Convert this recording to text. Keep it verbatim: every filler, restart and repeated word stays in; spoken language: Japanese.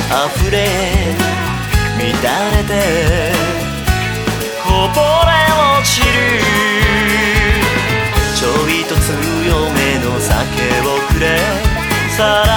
溢れ乱れてこぼれ落ちるちょいと強めの酒をくれさら